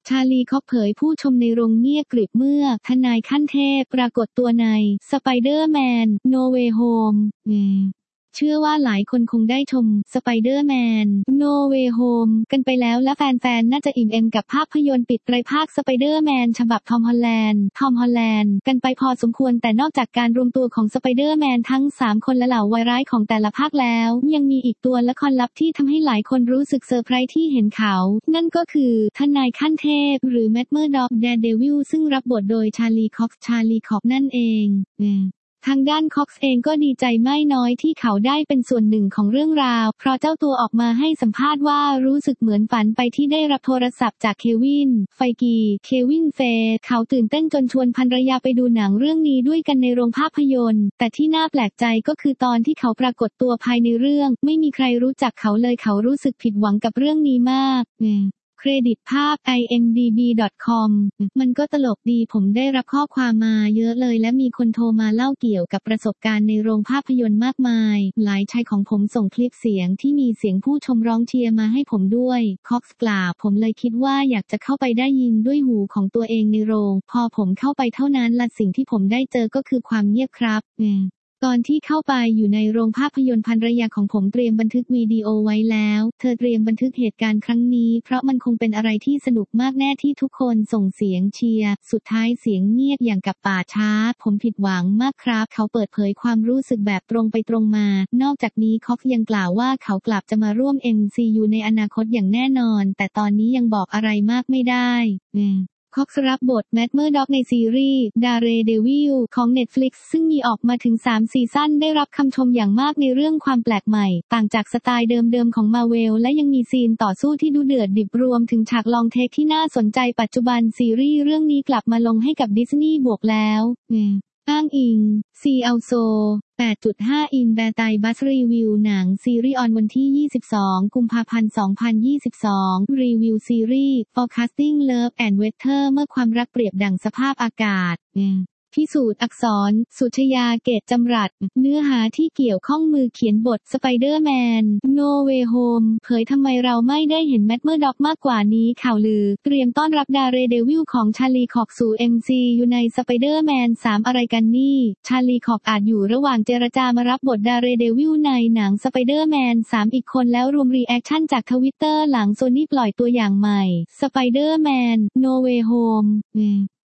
ชาลีคอกเผยผู้ชมในโรงเงียบกริบเมื่อทนายขั้นเทพปรากฏตัวในสไปเดอร์แมนโนเวย์โฮมเชื่อว่าหลายคนคงได้ชมสไปเดอร์แมนโนเวย์โฮมกันไปแล้วและแฟนๆน่าจะอิ่มเอมกับภาพยนตร์ปิดไตรภาคสไปเดอร์แมนฉบับทอมฮอลแลนด์กันไปพอสมควรแต่นอกจากการรวมตัวของสไปเดอร์แมนทั้ง3คนและเหล่าวายร้ายของแต่ละภาคแล้วยังมีอีกตัวละครลับที่ทำให้หลายคนรู้สึกเซอร์ไพรส์ที่เห็นเขานั่นก็คือทนายขั้นเทพหรือแมทเมอร์ด็อกแดร์เดวิลซึ่งรับบทโดยชาลีคอกนั่นเองทางด้านคอกซ์เองก็ดีใจไม่น้อยที่เขาได้เป็นส่วนหนึ่งของเรื่องราวเพราะเจ้าตัวออกมาให้สัมภาษณ์ว่ารู้สึกเหมือนฝันไปที่ได้รับโทรศัพท์จากเควินเฟย์เขาตื่นเต้นจนชวนภรรยาไปดูหนังเรื่องนี้ด้วยกันในโรงภาพยนตร์แต่ที่น่าแปลกใจก็คือตอนที่เขาปรากฏตัวภายในเรื่องไม่มีใครรู้จักเขาเลยเขารู้สึกผิดหวังกับเรื่องนี้มากเครดิตภาพ imdb.com มันก็ตลกดีผมได้รับข้อความมาเยอะเลยและมีคนโทรมาเล่าเกี่ยวกับประสบการณ์ในโรงภาพยนตร์มากมายหลายชายของผมส่งคลิปเสียงที่มีเสียงผู้ชมร้องเชียร์มาให้ผมด้วยคอกส์กล่าวผมเลยคิดว่าอยากจะเข้าไปได้ยินด้วยหูของตัวเองในโรงพอผมเข้าไปเท่านั้นละสิ่งที่ผมได้เจอก็คือความเงียบครับตอนที่เข้าไปอยู่ในโรงภาพยนตร์ภรรยาของผมเตรียมบันทึกวิดีโอไว้แล้วเธอเตรียมบันทึกเหตุการณ์ครั้งนี้เพราะมันคงเป็นอะไรที่สนุกมากแน่ที่ทุกคนส่งเสียงเชียร์สุดท้ายเสียงเงียบอย่างกับป่าช้าผมผิดหวังมากครับเขาเปิดเผยความรู้สึกแบบตรงไปตรงมานอกจากนี้คอกยังกล่าวว่าเขากลับจะมาร่วม MCU ในอนาคตอย่างแน่นอนแต่ตอนนี้ยังบอกอะไรมากไม่ได้คอกส์รับบทแมทเมอร์ด็อกในซีรีส์ดาเรเดวิลของ Netflix ซึ่งมีออกมาถึง3ซีซั่นได้รับคำชมอย่างมากในเรื่องความแปลกใหม่ต่างจากสไตล์เดิมๆของมาเวลและยังมีซีนต่อสู้ที่ดุเดือดดิบรวมถึงฉากลองเทคที่น่าสนใจปัจจุบันซีรีส์เรื่องนี้กลับมาลงให้กับดิสนีย์บวกแล้วอ้างอิงซีอัลโซ 8.5 อินแบร์ไตบัสรีวิวหนังซีรีส์ออนวันที่22กุมภาพันธ์2022รีวิวซีรีส์ Forecasting Love and Weather เมื่อความรักเปรียบดั่งสภาพอากาศพิสูจน์อักษรสุชยาเกตจำรัดเนื้อหาที่เกี่ยวข้องมือเขียนบทสไปเดอร์แมนโนเวย์โฮมเผยทำไมเราไม่ได้เห็นแมทเมอร์ด็อกมากกว่านี้ข่าวลือเตรียมต้อนรับดาเรเดวิลของชาลีคอกสู่ MCU ในสไปเดอร์แมน3อะไรกันนี่ชาลีคอกอาจอยู่ระหว่างเจรจามารับบทดาเรเดวิลในหนังสไปเดอร์แมน3อีกคนแล้วรวมรีแอคชั่นจากทวิตเตอร์หลังโซนี่ปล่อยตัวอย่างใหม่สไปเดอร์แมนโนเวย์โฮม